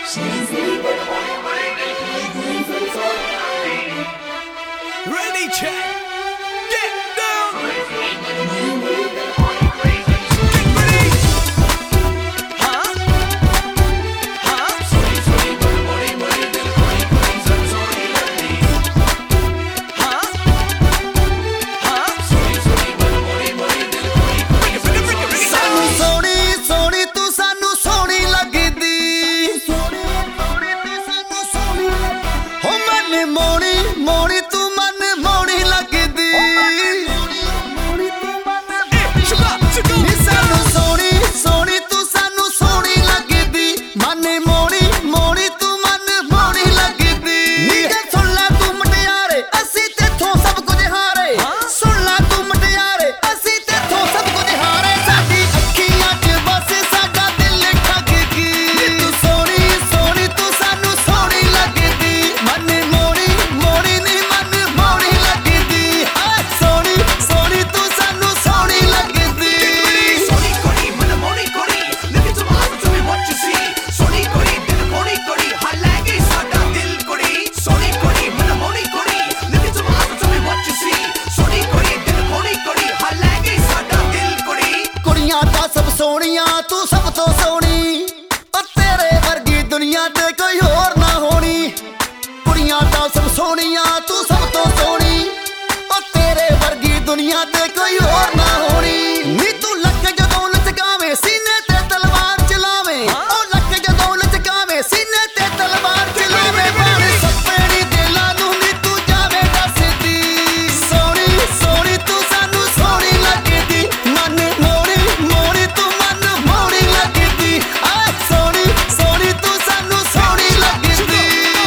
Ready, check. Get down. Get ready. Huh? Huh? Huh? Huh? Bring it, bring it, bring it, bring it down. ਸੋਹਣੀ ਸੋਹਣੀ ਤੂੰ ਸਾਨੂੰ ਸੋਹਣੀ ਲੱਗਦੀ ਹੋ ਮਨ ਮੋਣੀ ਮੋਣੀ ਤੂੰ ਮਨ ਮੋਣੀ ਲੱਗਦੀ ਨੀ ਸਾਨੂੰ ਸੋਹਣੀ ਸੋਹਣੀ ਤੂੰ ਸਾਨੂੰ ਸੋਹਣੀ ਲੱਗਦੀ ਮਨ ਮੋਣੀ ਮੋਣੀ ਤੂੰ ਮਨ ਮੋਣੀ ਲੱਗਦੀ ਨੀ ਜੇ ਸੁਣ ਲੈ ਤੂੰ ਮੁਟਿਆਰੇ ਅਸੀਂ ਤੇਥੋਂ ਸਭ ਕੁਝ ਹਾਰੇ ਸੁਣ ਲੈ ਤੂੰ ਮੁਟਿਆਰੇ ਅਸੀਂ ਤੇਥੋਂ ਸਭ ਕੁਝ ਹਾਰੇ ਸਾਡੀ ਅੱਖੀਆਂ 'ਚ ਬਸ ਸਾਡਾ ਦਿਲ ਠੱਗ ਗਈ ਤੂੰ ਸੋਹਣੀ ਸੋਹਣੀ ਤੂੰ ਸਾਨੂੰ ਸੋਹਣੀ ਲੱਗਦੀ ਮਨ ਮੋਣੀ ਮੋਣੀ ਨੀ ਮਨ ਮੋਣੀ ਲੱਗਦੀ ਹਾਏ ਸੋਹਣੀ ਸੋਹਣੀ ਤੂੰ ਸਾਨੂੰ ਸੋਹਣੀ ਲੱਗਦੀ Soni kori, mana moni kori. Look into my eyes, tell me what you see. Soni kori, dil kori kori. Hal lage sada dil kori. Soni kori, mana moni kori. Look into my eyes, tell me what you see. Soni kori, dil kori kori. Hal lage sada dil kori. ਕੁੜੀਆਂ ਤਾਂ ਸਭ ਸੋਹਣੀਆਂ ਤੂੰ ਸਭ ਤੋਂ ਸੋਹਣੀ ਓ ਤੇਰੇ ਵਰਗੀ ਦੁਨੀਆ ਤੇ ਕੋਈ ਹੋਰ ਨਾ ਹੋਣੀ ਕੁੜੀਆਂ ਤਾਂ ਸਭ ਸੋਹਣੀਆਂ ਤੂੰ ਸਭ ਤੋਂ ਸੋਹਣੀ ਓ ਤੇਰੇ ਵਰਗੀ ਦੁਨੀਆ ਤੇ ਕੋਈ ਹੋਰ ਨਾ ਹੋਣੀ ਨੀ ਤੂੰ ਲੱਕ ਜਦੋਂ ਲਚਕਾਵੇਂ ਸੀਨੇ ਤੇ ਤਲਵਾਰ ਚਲਾਵੇਂ ਓ ਲੱਕ ਜਦੋਂ ਲਚਕਾਵੇਂ ਸੀਨੇ ਤੇ ਤਲਵਾਰ ਚਲਾਵੇਂ ਬਾਣ ਸੱਪੜੀ ਦਿਲਾਂ ਨੂੰ ਨੀ ਤੂੰ ਜਾਵੇਂ ਦੱਸਦੀ ਸੋਹਣੀ ਸੋਹਣੀ ਤੂੰ ਸਾਨੂੰ ਸੋਹਣੀ ਲੱਗਦੀ ਮਨ ਮੋੜੀ ਮੋੜੀ ਤੂੰ ਮਨ ਮੋੜੀ ਲੱਗਦੀ ਆਹ ਸੋਹਣੀ ਸੋਹਣੀ ਤੂੰ ਸਾਨੂੰ ਸੋਹਣੀ ਲੱਗਦੀ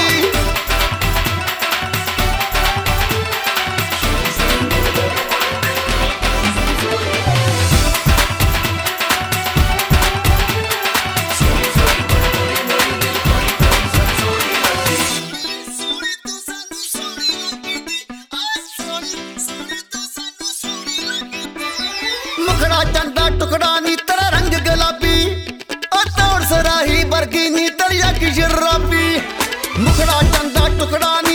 ਸੋਹਣੀ ਤੂੰ ਸਾਨੂੰ ਸੋਹਣੀ ਲੱਗਦੀ ਆਹ ਸੋਹਣੀ ਸੋਹਣੀ ਤੂੰ ਸਾਨੂੰ ਸੋਹਣੀ ਲੱਗਦੀ ਮੁਖੜਾ ਚੰਦਾ ਟੁਕੜਾ ਨੀ ਤੇਰਾ ਰੰਗ ਗੁਲਾਬੀ ਓ ਤੋੜ ਸਰਾਹੀ ਵਰਗੀ ਨੀ ਤੇਰੀ ਅੱਖ ਸ਼ਰਾਬੀ ਮੁਖੜਾ ਚੰਦਾ ਟੁਕੜਾ ਨੀ